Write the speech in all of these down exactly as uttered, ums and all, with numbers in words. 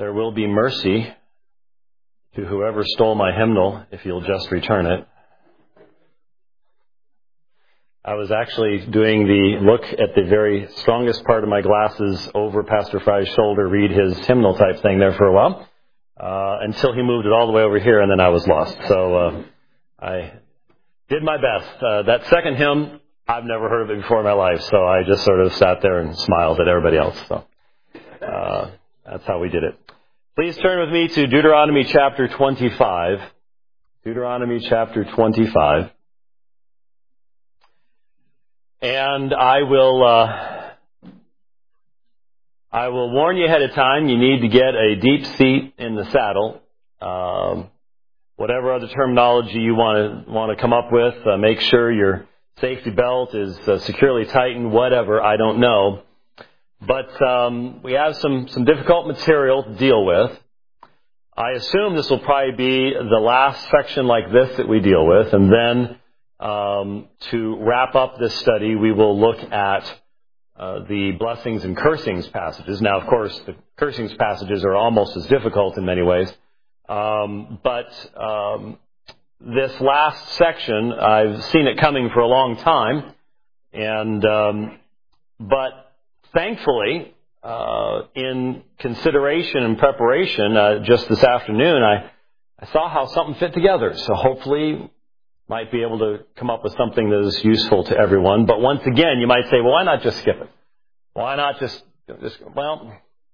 There will be mercy to whoever stole my hymnal if you'll just return it. I was actually doing the look at the very strongest part of my glasses over Pastor Fry's shoulder, read his hymnal type thing there for a while, uh, until he moved it all the way over here, and then I was lost. So uh, I did my best. Uh, that second hymn, I've never heard of it before in my life, so I just sort of sat there and smiled at everybody else. So uh, that's how we did it. Please turn with me to Deuteronomy chapter twenty-five. Deuteronomy chapter twenty-five. And I will, uh, I will warn you ahead of time, you need to get a deep seat in the saddle. Um, whatever other terminology you want to, want to come up with, uh, make sure your safety belt is uh, securely tightened, whatever, I don't know. But um, we have some, some difficult material to deal with. I assume this will probably be the last section like this that we deal with. And then um, to wrap up this study, we will look at uh, the blessings and cursings passages. Now, of course, the cursings passages are almost as difficult in many ways. Um, but um, this last section, I've seen it coming for a long time. And um, but Thankfully, uh, in consideration and preparation, uh, just this afternoon, I, I saw how something fit together. So hopefully, might be able to come up with something that is useful to everyone. But once again, you might say, well, why not just skip it? Why not just, just well,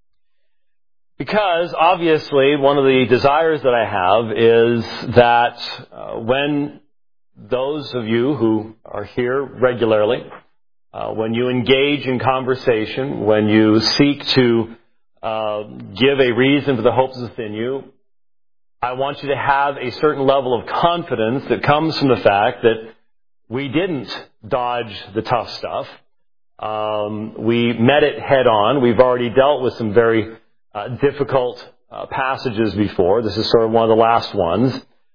because obviously one of the desires that I have is that uh, when those of you who are here regularly, Uh, when you engage in conversation, when you seek to uh, give a reason for the hopes within you, I want you to have a certain level of confidence that comes from the fact that we didn't dodge the tough stuff. Um, we met it head on. We've already dealt with some very uh, difficult uh, passages before. This is sort of one of the last ones.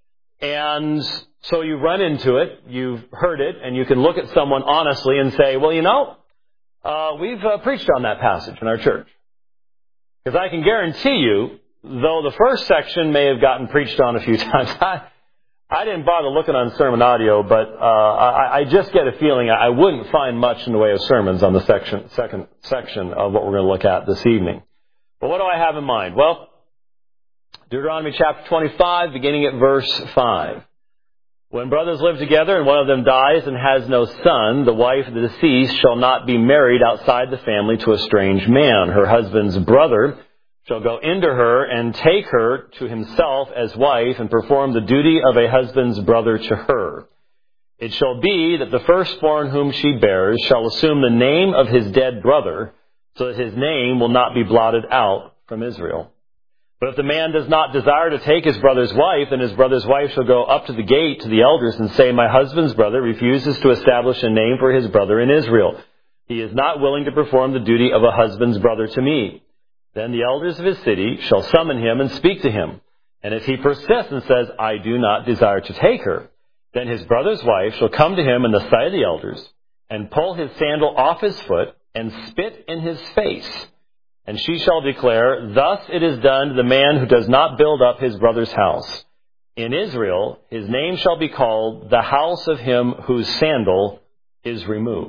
And so you run into it, you've heard it, and you can look at someone honestly and say, well, you know, uh, we've uh, preached on that passage in our church. Because I can guarantee you, though the first section may have gotten preached on a few times, I, I didn't bother looking on sermon audio, but uh, I, I just get a feeling I wouldn't find much in the way of sermons on the section, second section of what we're going to look at this evening. But what do I have in mind? Well, Deuteronomy chapter twenty-five, beginning at verse five. When brothers live together and one of them dies and has no son, the wife of the deceased shall not be married outside the family to a strange man. Her husband's brother shall go into her and take her to himself as wife and perform the duty of a husband's brother to her. It shall be that the firstborn whom she bears shall assume the name of his dead brother, so that his name will not be blotted out from Israel. But if the man does not desire to take his brother's wife, then his brother's wife shall go up to the gate to the elders and say, my husband's brother refuses to establish a name for his brother in Israel. He is not willing to perform the duty of a husband's brother to me. Then the elders of his city shall summon him and speak to him. And if he persists and says, I do not desire to take her, then his brother's wife shall come to him in the sight of the elders and pull his sandal off his foot and spit in his face. And she shall declare, thus it is done to the man who does not build up his brother's house. In Israel, his name shall be called the house of him whose sandal is removed.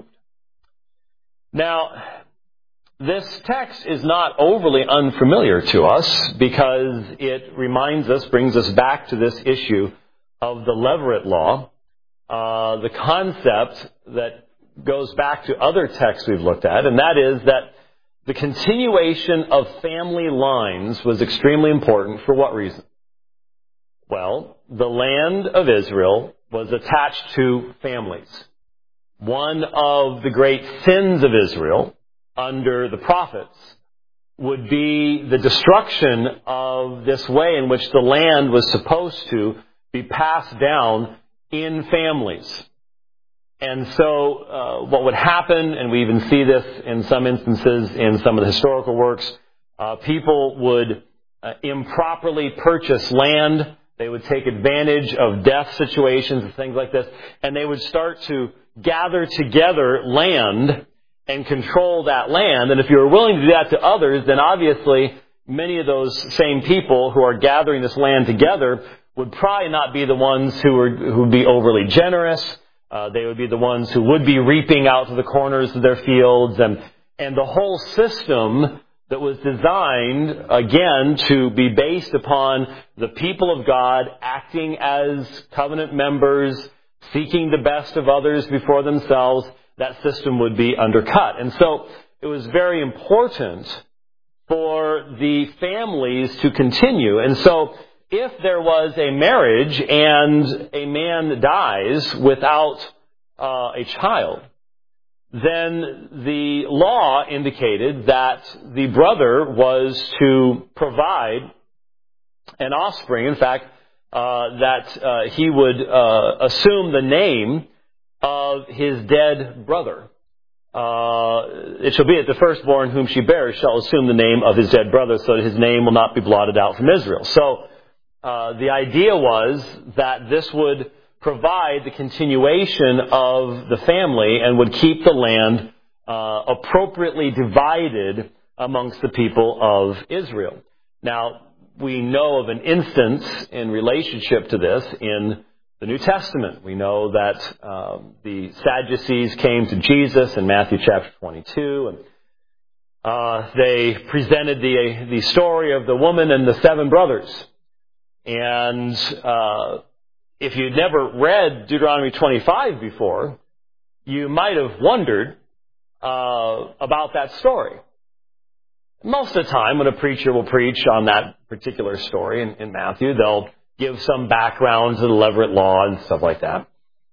Now, this text is not overly unfamiliar to us because it reminds us, brings us back to this issue of the Levirate law, uh, the concept that goes back to other texts we've looked at, and that is that the continuation of family lines was extremely important. For what reason? Well, the land of Israel was attached to families. One of the great sins of Israel under the prophets would be the destruction of this way in which the land was supposed to be passed down in families. And so uh, what would happen, and we even see this in some instances in some of the historical works, uh, people would uh, improperly purchase land. They would take advantage of death situations and things like this. And they would start to gather together land and control that land. And if you were willing to do that to others, then obviously many of those same people who are gathering this land together would probably not be the ones who would, who would be overly generous. Uh, they would be the ones who would be reaping out to the corners of their fields, and, and the whole system that was designed, again, to be based upon the people of God acting as covenant members, seeking the best of others before themselves, that system would be undercut. And so it was very important for the families to continue. And so if there was a marriage and a man dies without uh, a child, then the law indicated that the brother was to provide an offspring. In fact, uh, that uh, he would uh, assume the name of his dead brother. Uh, it shall be that the firstborn whom she bears shall assume the name of his dead brother, so that his name will not be blotted out from Israel. So uh, the idea was that this would provide the continuation of the family and would keep the land uh, appropriately divided amongst the people of Israel. Now, we know of an instance in relationship to this in the New Testament. We know that um, the Sadducees came to Jesus in Matthew chapter twenty-two, and uh, they presented the the story of the woman and the seven brothers. And uh, if you'd never read Deuteronomy twenty-five before, you might have wondered uh, about that story. Most of the time, when a preacher will preach on that particular story in, in Matthew, they'll give some background to the Levirate law and stuff like that.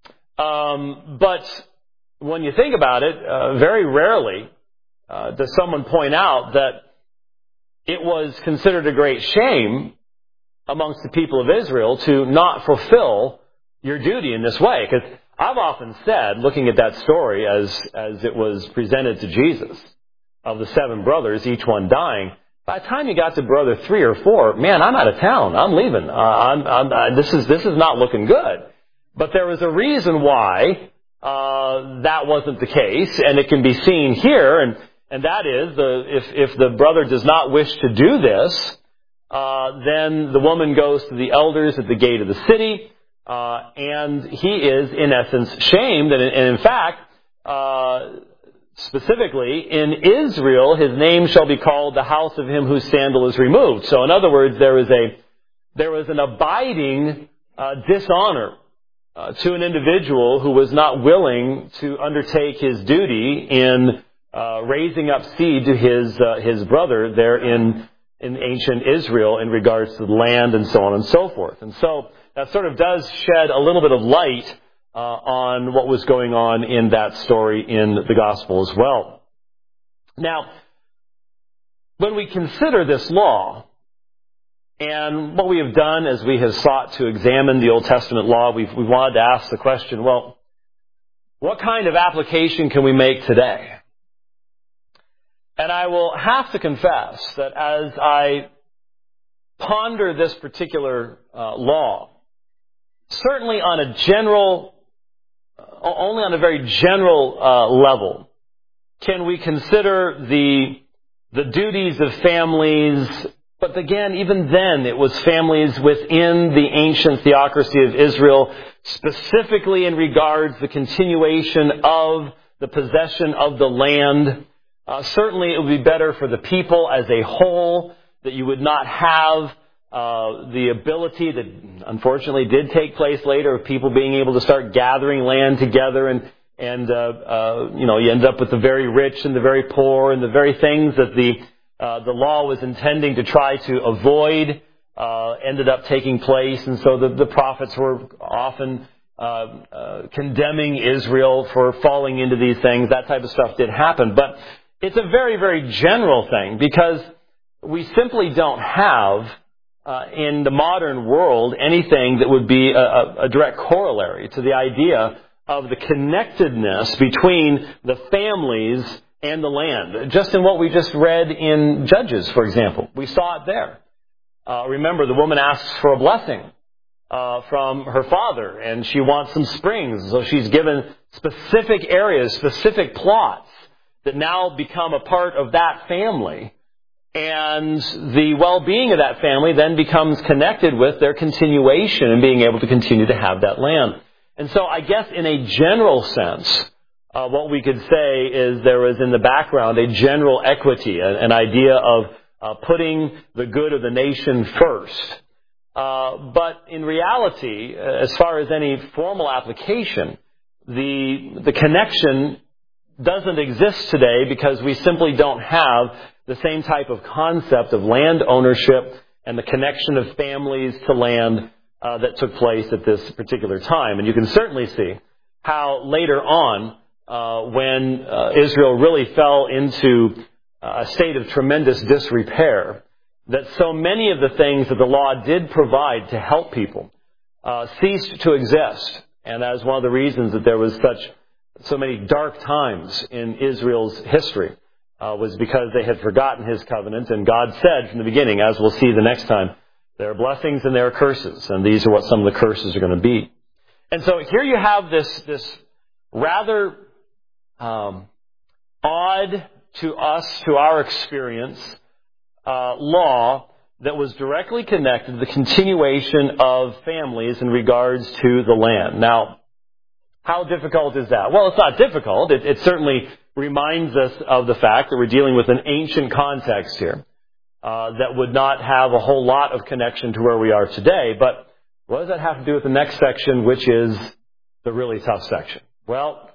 Um, but when you think about it, uh, very rarely uh, does someone point out that it was considered a great shame amongst the people of Israel to not fulfill your duty in this way. Because I've often said, looking at that story as as it was presented to Jesus, of the seven brothers, each one dying, by the time you got to brother three or four, man, I'm out of town. I'm leaving. Uh, I'm, I'm, uh, this is this is not looking good. But there was a reason why uh, that wasn't the case, and it can be seen here, and and that is the if if the brother does not wish to do this, uh, then the woman goes to the elders at the gate of the city, uh, and he is in essence shamed, and, and in fact. Uh, Specifically, in Israel, his name shall be called the house of him whose sandal is removed. So in other words, there is a, there was an abiding uh, dishonor uh, to an individual who was not willing to undertake his duty in uh, raising up seed to his, uh, his brother there in, in ancient Israel in regards to the land and so on and so forth. And so that sort of does shed a little bit of light Uh, on what was going on in that story in the gospel as well. Now, when we consider this law, and what we have done as we have sought to examine the Old Testament law, we've, we wanted to ask the question, well, what kind of application can we make today? And I will have to confess that as I ponder this particular uh, law, certainly on a general only on a very general uh, level can we consider the the duties of families. But again, even then, it was families within the ancient theocracy of Israel, specifically in regards to the continuation of the possession of the land. Uh, certainly, it would be better for the people as a whole that you would not have Uh, the ability that unfortunately did take place later of people being able to start gathering land together, and and uh, uh, you know you end up with the very rich and the very poor, and the very things that the uh, the law was intending to try to avoid uh, ended up taking place, and so the, the prophets were often uh, uh, condemning Israel for falling into these things. That type of stuff did happen, but it's a very very general thing because we simply don't have Uh, in the modern world, anything that would be a, a direct corollary to the idea of the connectedness between the families and the land. Just in what we just read in Judges, for example. We saw it there. Uh, remember, the woman asks for a blessing uh, from her father, and she wants some springs. So she's given specific areas, specific plots that now become a part of that family. And the well-being of that family then becomes connected with their continuation and being able to continue to have that land. And so I guess in a general sense, uh, what we could say is there was in the background a general equity, an, an idea of uh, putting the good of the nation first. Uh, but in reality, as far as any formal application, the the connection doesn't exist today because we simply don't have the same type of concept of land ownership and the connection of families to land uh, that took place at this particular time. And you can certainly see how later on, uh, when uh, Israel really fell into a state of tremendous disrepair, that so many of the things that the law did provide to help people uh, ceased to exist. And that is one of the reasons that there was such so many dark times in Israel's history. Uh, was because they had forgotten His covenant, and God said from the beginning, as we'll see the next time, there are blessings and there are curses, and these are what some of the curses are going to be. And so here you have this this rather um, odd to us, to our experience, uh, law that was directly connected to the continuation of families in regards to the land. Now, how difficult is that? Well, it's not difficult. It, it certainly reminds us of the fact that we're dealing with an ancient context here uh, that would not have a whole lot of connection to where we are today. But what does that have to do with the next section, which is the really tough section? Well,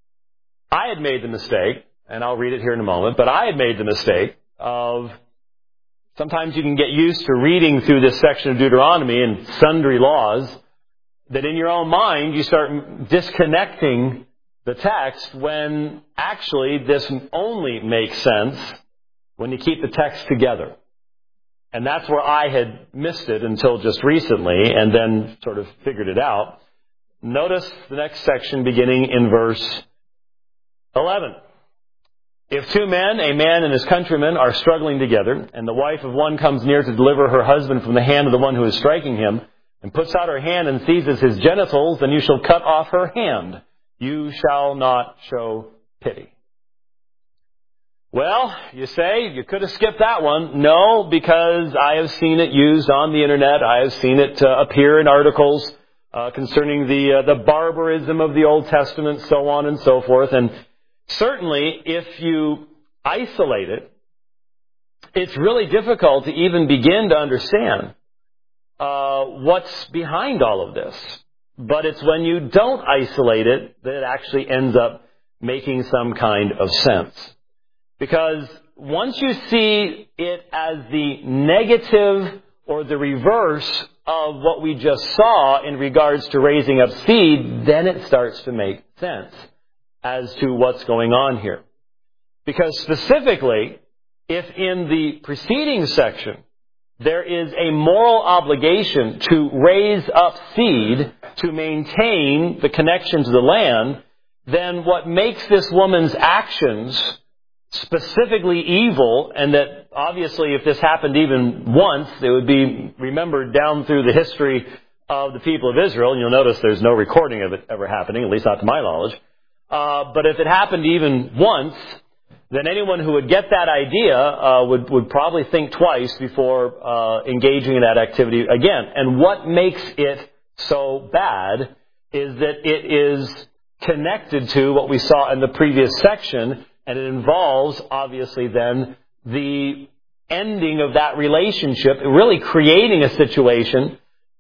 I had made the mistake, and I'll read it here in a moment, but I had made the mistake of sometimes you can get used to reading through this section of Deuteronomy and sundry laws that in your own mind you start disconnecting the text when actually this only makes sense when you keep the text together. And that's where I had missed it until just recently and then sort of figured it out. Notice the next section beginning in verse eleven. If two men, a man and his countryman, are struggling together, and the wife of one comes near to deliver her husband from the hand of the one who is striking him, and puts out her hand and seizes his genitals, then you shall cut off her hand. You shall not show pity. Well, you say, you could have skipped that one. No, because I have seen it used on the internet. I have seen it uh, appear in articles uh, concerning the uh, the barbarism of the Old Testament, so on and so forth. And certainly, if you isolate it, it's really difficult to even begin to understand uh, what's behind all of this. But it's when you don't isolate it that it actually ends up making some kind of sense. Because once you see it as the negative or the reverse of what we just saw in regards to raising up seed, then it starts to make sense as to what's going on here. Because specifically, if in the preceding section there is a moral obligation to raise up seed to maintain the connection to the land, then what makes this woman's actions specifically evil, and that obviously if this happened even once, it would be remembered down through the history of the people of Israel, and you'll notice there's no recording of it ever happening, at least not to my knowledge. Uh, but if it happened even once, then anyone who would get that idea uh, would, would probably think twice before uh, engaging in that activity again. And what makes it so bad is that it is connected to what we saw in the previous section, and it involves, obviously, then the ending of that relationship, really creating a situation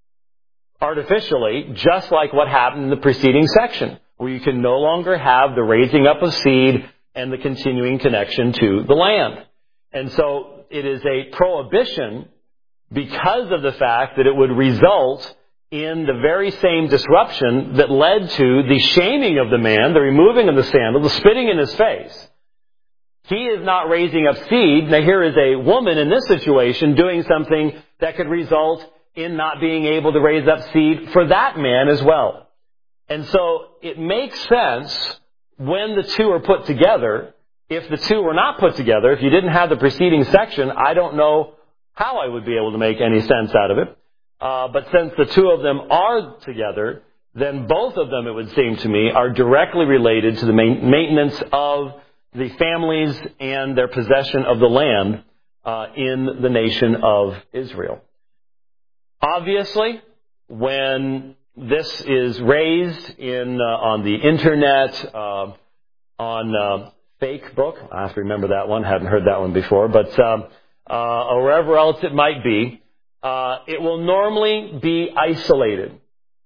artificially, just like what happened in the preceding section, where you can no longer have the raising up of seed and the continuing connection to the land. And so it is a prohibition because of the fact that it would result in the very same disruption that led to the shaming of the man, the removing of the sandal, the spitting in his face. He is not raising up seed. Now here is a woman in this situation doing something that could result in not being able to raise up seed for that man as well. And so it makes sense when the two are put together. If the two were not put together, if you didn't have the preceding section, I don't know how I would be able to make any sense out of it. Uh, but since the two of them are together, then both of them, it would seem to me, are directly related to the main, maintenance of the families and their possession of the land uh, in the nation of Israel. Obviously, when this is raised in uh, on the internet, uh, on uh, Facebook, I have to remember that one, hadn't heard that one before, but uh, uh, or wherever else it might be, uh, it will normally be isolated.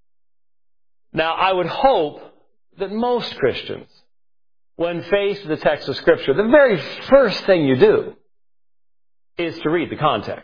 Now, I would hope that most Christians, when faced with the text of Scripture, the very first thing you do is to read the context.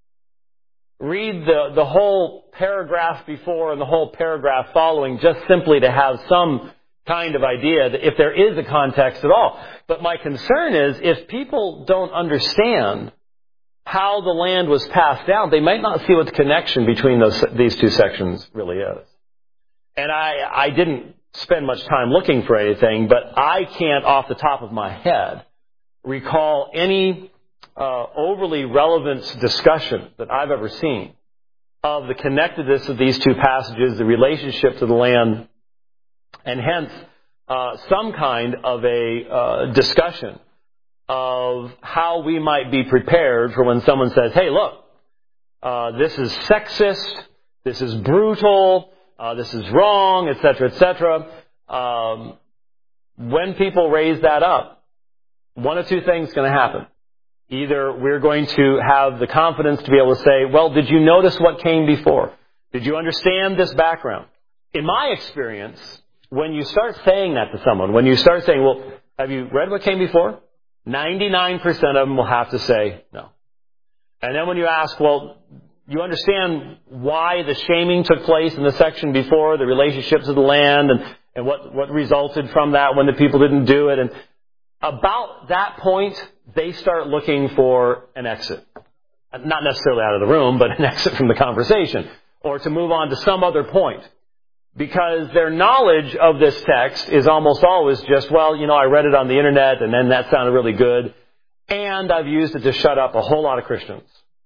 Read the, the whole paragraph before and the whole paragraph following, just simply to have some kind of idea that if there is a context at all. But my concern is if people don't understand how the land was passed down, they might not see what the connection between those these two sections really is. And I, I didn't spend much time looking for anything, but I can't off the top of my head recall any Uh, overly relevant discussion that I've ever seen of the connectedness of these two passages, the relationship to the land, and hence uh, some kind of a uh, discussion of how we might be prepared for when someone says, hey, look, uh, this is sexist, this is brutal, uh, this is wrong, et cetera, et cetera. Um, when people raise that up, one of two things is going to happen. Either we're going to have the confidence to be able to say, well, did you notice what came before? Did you understand this background? In my experience, when you start saying that to someone, when you start saying, well, have you read what came before? ninety-nine percent of them will have to say no. And then when you ask, well, you understand why the shaming took place in the section before, the relationships of the land, and, and what, what resulted from that when the people didn't do it, and about that point, they start looking for an exit. Not necessarily out of the room, but an exit from the conversation. Or to move on to some other point. Because their knowledge of this text is almost always just, well, you know, I read it on the internet and then that sounded really good. And I've used it to shut up a whole lot of Christians.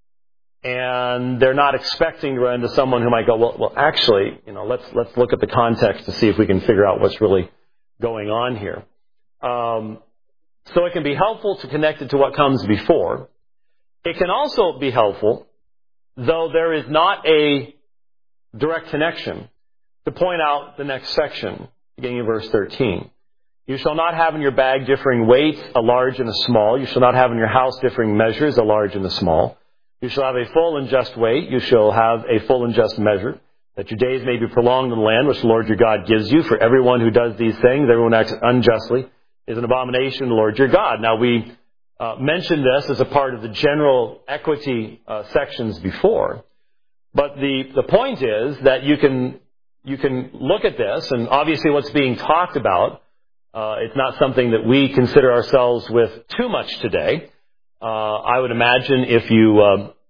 And they're not expecting to run into someone who might go, well, well, actually, you know, let's, let's look at the context to see if we can figure out what's really going on here. Um, So it can be helpful to connect it to what comes before. It can also be helpful, though there is not a direct connection, to point out the next section, beginning in verse thirteen. You shall not have in your bag differing weights, a large and a small. You shall not have in your house differing measures, a large and a small. You shall have a full and just weight. You shall have a full and just measure, that your days may be prolonged in the land which the Lord your God gives you. For everyone who does these things, everyone acts unjustly, is an abomination to the Lord your God. Now, we uh, mentioned this as a part of the general equity uh, sections before. But the, the point is that you can, you can look at this, and obviously what's being talked about, uh, it's not something that we consider ourselves with too much today. Uh, I would imagine if you uh,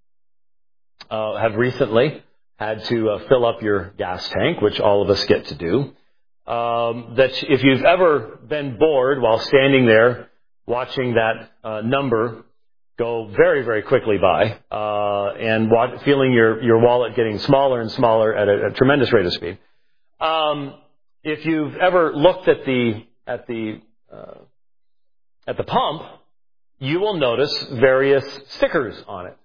uh, have recently had to uh, fill up your gas tank, which all of us get to do, Um, that if you've ever been bored while standing there watching that uh, number go very, very quickly by, uh, and wa- feeling your, your wallet getting smaller and smaller at a, a tremendous rate of speed. Um, if you've ever looked at the at the uh, at the pump, you will notice various stickers on it,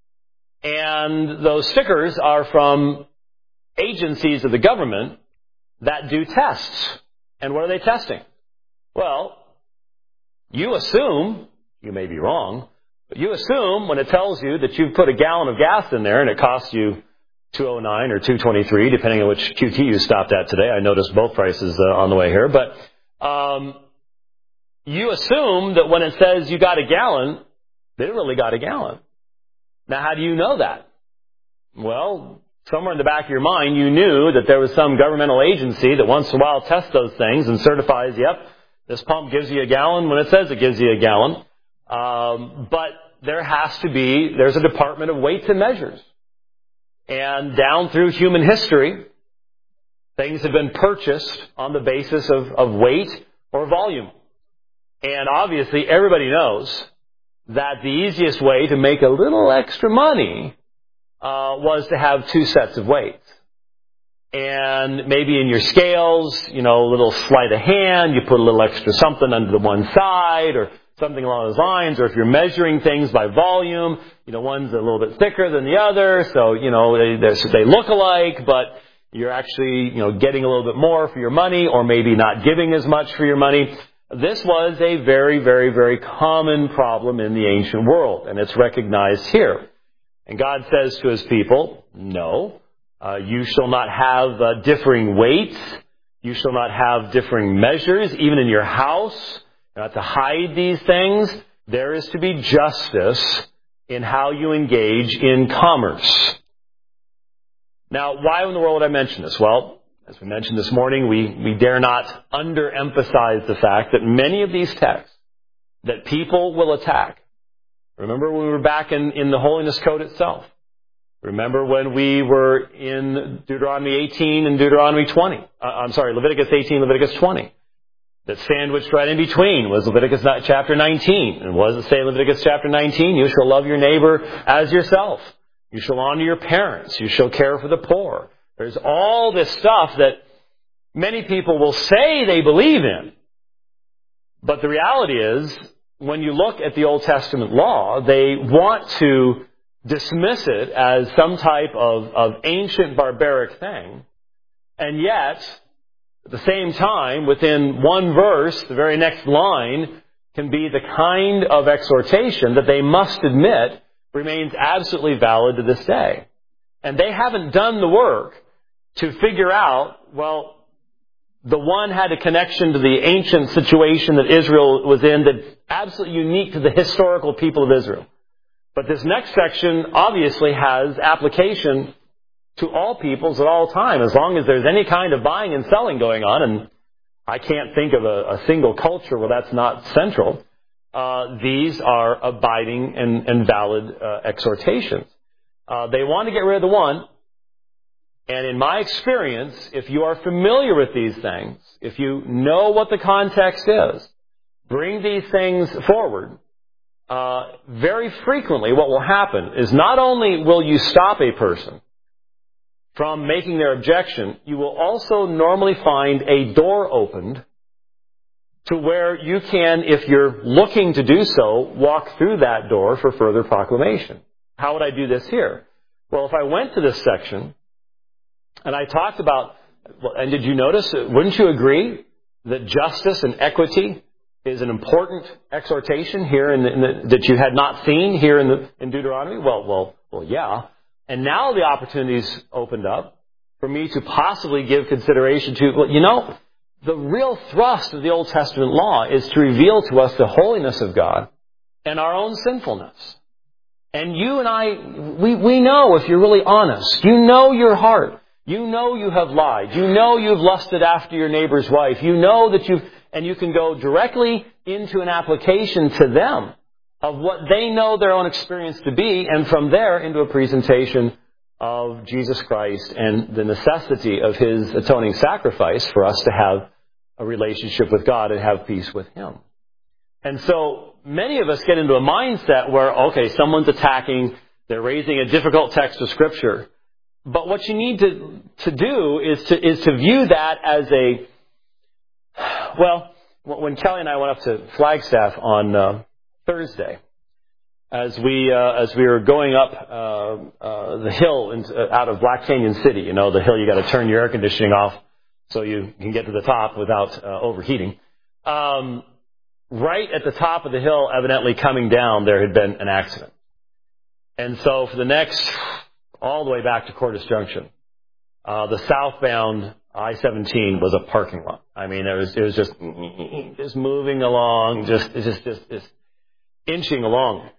and those stickers are from agencies of the government that do tests. And what are they testing? Well, you assume, you may be wrong, but you assume when it tells you that you've put a gallon of gas in there and it costs you two oh nine or two twenty-three, depending on which Q T you stopped at today. I noticed both prices uh, on the way here. But um, you assume that when it says you got a gallon, they really got a gallon. Now, how do you know that? Well, somewhere in the back of your mind, you knew that there was some governmental agency that once in a while tests those things and certifies, yep, this pump gives you a gallon when it says it gives you a gallon. Um, but there has to be, there's a Department of Weights and Measures. And down through human history, things have been purchased on the basis of, of weight or volume. And obviously, everybody knows that the easiest way to make a little extra money Uh, was to have two sets of weights. And maybe in your scales, you know, a little sleight of hand, you put a little extra something under the one side or something along those lines. Or if you're measuring things by volume, you know, one's a little bit thicker than the other, so, you know, they, they look alike, but you're actually, you know, getting a little bit more for your money, or maybe not giving as much for your money. This was a very, very, very common problem in the ancient world, and it's recognized here. And God says to His people, no, uh, you shall not have uh, differing weights. You shall not have differing measures, even in your house. Not to hide these things. There is to be justice in how you engage in commerce. Now, why in the world would I mention this? Well, as we mentioned this morning, we, we dare not underemphasize the fact that many of these texts that people will attack. Remember when we were back in, in the Holiness Code itself. Remember when we were in Deuteronomy eighteen and Deuteronomy twenty. Uh, I'm sorry, Leviticus eighteen, Leviticus twenty. That sandwiched right in between was Leviticus chapter nineteen. And what does it say in Leviticus chapter nineteen? You shall love your neighbor as yourself. You shall honor your parents. You shall care for the poor. There's all this stuff that many people will say they believe in. But the reality is, when you look at the Old Testament law, they want to dismiss it as some type of, of ancient barbaric thing. And yet, at the same time, within one verse, the very next line can be the kind of exhortation that they must admit remains absolutely valid to this day. And they haven't done the work to figure out, well, the one had a connection to the ancient situation that Israel was in that's absolutely unique to the historical people of Israel. But this next section obviously has application to all peoples at all time, as long as there's any kind of buying and selling going on. And I can't think of a, a single culture where that's not central. Uh, these are abiding and, and valid uh, exhortations. Uh, they want to get rid of the one. And in my experience, if you are familiar with these things, if you know what the context is, bring these things forward. Uh, very frequently what will happen is not only will you stop a person from making their objection, you will also normally find a door opened to where you can, if you're looking to do so, walk through that door for further proclamation. How would I do this here? Well, if I went to this section and I talked about, and did you notice, wouldn't you agree that justice and equity is an important exhortation here in the, in the, that you had not seen here in, the, in Deuteronomy? Well, well, well, yeah. And now the opportunity's opened up for me to possibly give consideration to, well, you know, the real thrust of the Old Testament law is to reveal to us the holiness of God and our own sinfulness. And you and I, we, we know, if you're really honest, you know your heart. You know you have lied. You know you've lusted after your neighbor's wife. You know that you've, and you can go directly into an application to them of what they know their own experience to be, and from there into a presentation of Jesus Christ and the necessity of His atoning sacrifice for us to have a relationship with God and have peace with Him. And so many of us get into a mindset where, okay, someone's attacking, they're raising a difficult text of Scripture. But what you need to, to do is to, is to view that as a, well, when Kelly and I went up to Flagstaff on uh, Thursday, as we uh, as we were going up uh, uh, the hill into, uh, out of Black Canyon City, you know, the hill you got to turn your air conditioning off so you can get to the top without uh, overheating. Um, right at the top of the hill, evidently coming down, there had been an accident. And so for the next, all the way back to Cordis Junction, uh, the southbound I seventeen was a parking lot. I mean, it was, it was just, just moving along, just, just, just, just inching along.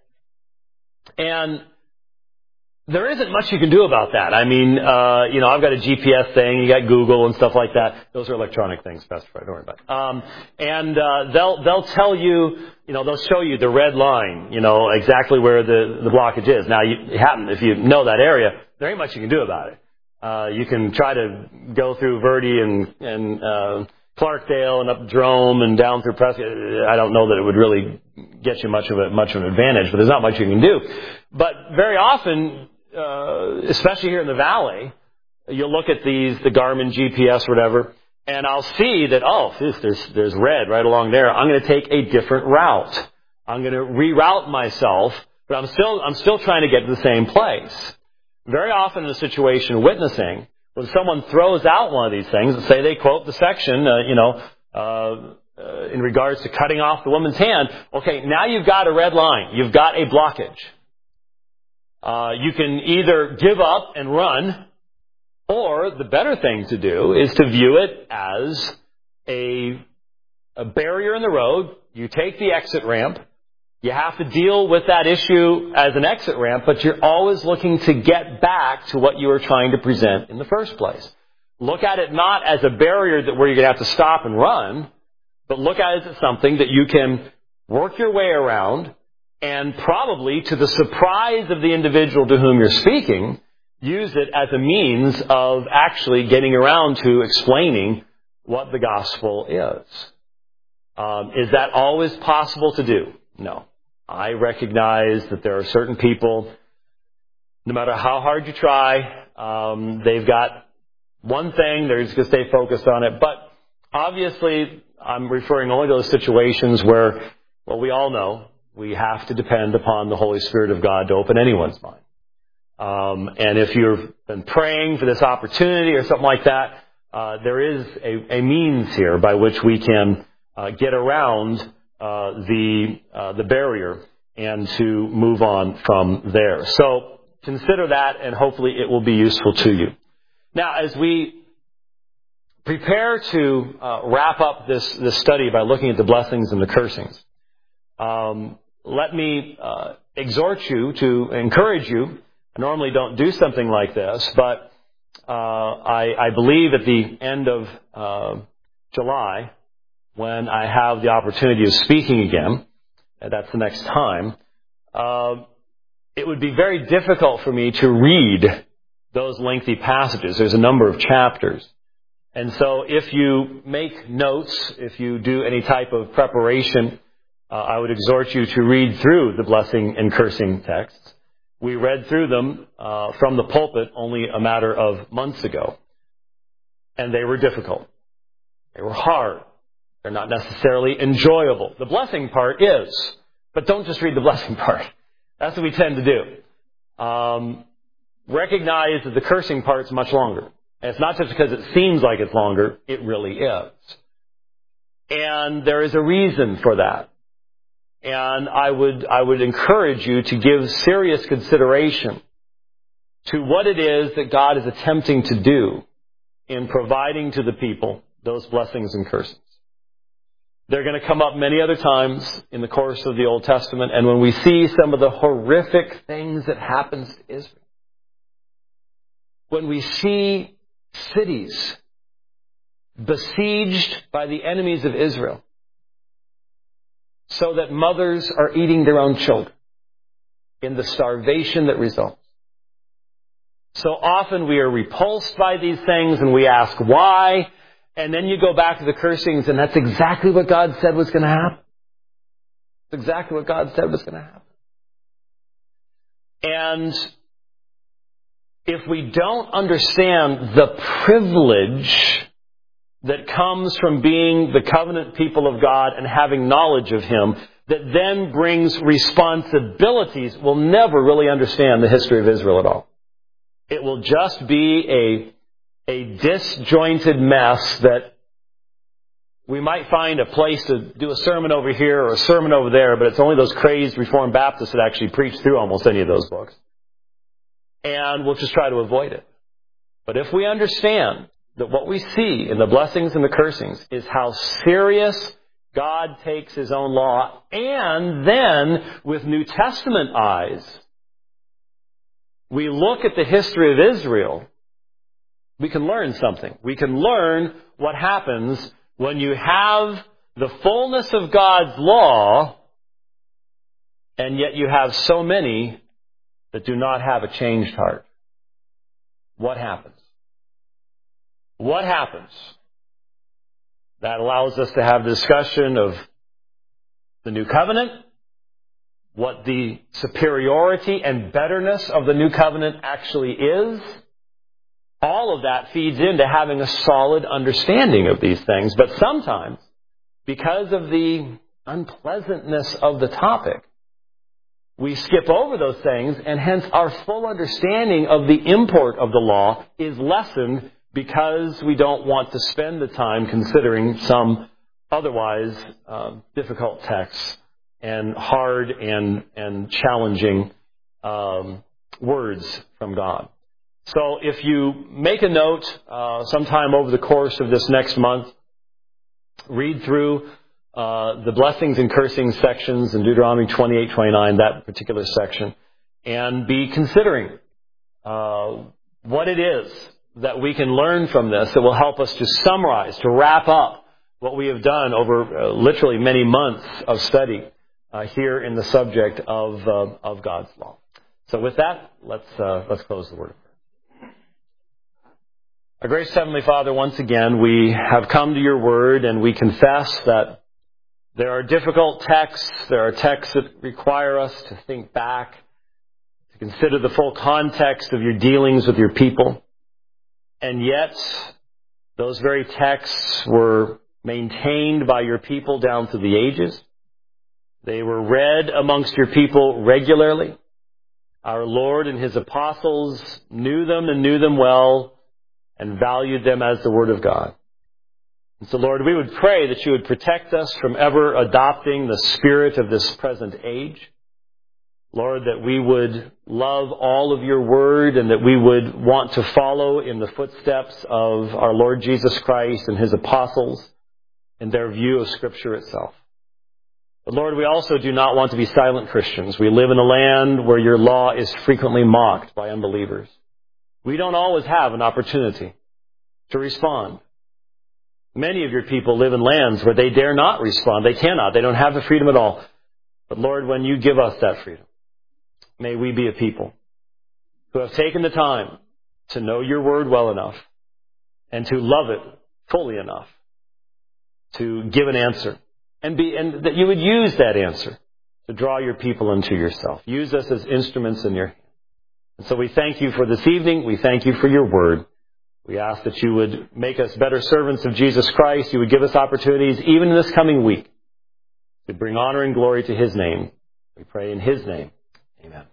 And there isn't much you can do about that. I mean, uh, you know, I've got a G P S thing, you got Google and stuff like that. Those are electronic things, Pastor Fred, don't worry about it. Um, and, uh, they'll, they'll tell you, you know, they'll show you the red line, you know, exactly where the, the blockage is. Now, you happen, if you know that area, there ain't much you can do about it. Uh, you can try to go through Verde and, and, uh, Clarkdale and up Drome and down through Prescott. I don't know that it would really get you much of a, much of an advantage, but there's not much you can do. But very often, uh, especially here in the valley, you'll look at these, the Garmin G P S or whatever, and I'll see that, oh, there's, there's red right along there. I'm going to take a different route. I'm going to reroute myself, but I'm still, I'm still trying to get to the same place. Very often in a situation of witnessing, when someone throws out one of these things, and say they quote the section, uh, you know, uh, uh, in regards to cutting off the woman's hand, okay, now you've got a red line. You've got a blockage. Uh, you can either give up and run, or the better thing to do is to view it as a, a barrier in the road. You take the exit ramp. You have to deal with that issue as an exit ramp, but you're always looking to get back to what you were trying to present in the first place. Look at it not as a barrier that where you're going to have to stop and run, but look at it as something that you can work your way around, and probably to the surprise of the individual to whom you're speaking, use it as a means of actually getting around to explaining what the gospel is. Um, is that always possible to do? No. I recognize that there are certain people, no matter how hard you try, um, they've got one thing, they're just going to stay focused on it. But obviously, I'm referring only to those situations where, well, we all know we have to depend upon the Holy Spirit of God to open anyone's mind. Um, and if you've been praying for this opportunity or something like that, uh, there is a, a means here by which we can uh, get around uh, the uh, the barrier and to move on from there. So consider that, and hopefully it will be useful to you. Now, as we prepare to uh, wrap up this this study by looking at the blessings and the cursings, um, let me uh, exhort you to encourage you. I normally don't do something like this, but uh, I, I believe at the end of uh, July, when I have the opportunity of speaking again, and that's the next time, uh, it would be very difficult for me to read those lengthy passages. There's a number of chapters. And so if you make notes, if you do any type of preparation, uh, I would exhort you to read through the blessing and cursing texts. We read through them uh, from the pulpit only a matter of months ago. And they were difficult. They were hard. They're not necessarily enjoyable. The blessing part is. But don't just read the blessing part. That's what we tend to do. Um, recognize that the cursing part's much longer. And it's not just because it seems like it's longer. It really is. And there is a reason for that. And I would, I would encourage you to give serious consideration to what it is that God is attempting to do in providing to the people those blessings and curses. They're going to come up many other times in the course of the Old Testament. And when we see some of the horrific things that happens to Israel, when we see cities besieged by the enemies of Israel, so that mothers are eating their own children in the starvation that results. So often we are repulsed by these things and we ask why, and then you go back to the cursings and that's exactly what God said was going to happen. That's exactly what God said was going to happen. And if we don't understand the privilege that comes from being the covenant people of God and having knowledge of Him, that then brings responsibilities, we'll never really understand the history of Israel at all. It will just be a, a disjointed mess that we might find a place to do a sermon over here or a sermon over there, but it's only those crazed Reformed Baptists that actually preach through almost any of those books. And we'll just try to avoid it. But if we understand that what we see in the blessings and the cursings is how serious God takes His own law, and then with New Testament eyes, we look at the history of Israel, we can learn something. We can learn what happens when you have the fullness of God's law, and yet you have so many that do not have a changed heart. What happens? What happens? That allows us to have the discussion of the new covenant, what the superiority and betterness of the new covenant actually is. All of that feeds into having a solid understanding of these things. But sometimes, because of the unpleasantness of the topic. We skip over those things, and hence our full understanding of the import of the law is lessened because we don't want to spend the time considering some otherwise uh, difficult texts and hard and, and challenging um, words from God. So if you make a note uh, sometime over the course of this next month, read through uh, the blessings and cursing sections in Deuteronomy twenty-eight, twenty-nine, that particular section, and be considering uh, what it is that we can learn from this that will help us to summarize, to wrap up what we have done over uh, literally many months of study uh, here in the subject of uh, of God's law. So with that, let's uh, let's close the word. Our gracious Heavenly Father, once again, we have come to your word and we confess that there are difficult texts, there are texts that require us to think back, to consider the full context of your dealings with your people. And yet, those very texts were maintained by your people down through the ages. They were read amongst your people regularly. Our Lord and His apostles knew them and knew them well, and valued them as the Word of God. And so, Lord, we would pray that you would protect us from ever adopting the spirit of this present age. Lord, that we would love all of your Word and that we would want to follow in the footsteps of our Lord Jesus Christ and His apostles in their view of Scripture itself. But Lord, we also do not want to be silent Christians. We live in a land where your law is frequently mocked by unbelievers. We don't always have an opportunity to respond. Many of your people live in lands where they dare not respond. They cannot. They don't have the freedom at all. But Lord, when you give us that freedom, may we be a people who have taken the time to know your word well enough and to love it fully enough to give an answer, and be and that you would use that answer to draw your people unto yourself. Use us as instruments in your hand. And so we thank you for this evening. We thank you for your word. We ask that you would make us better servants of Jesus Christ. You would give us opportunities, even in this coming week, to bring honor and glory to His name. We pray in His name. Amen.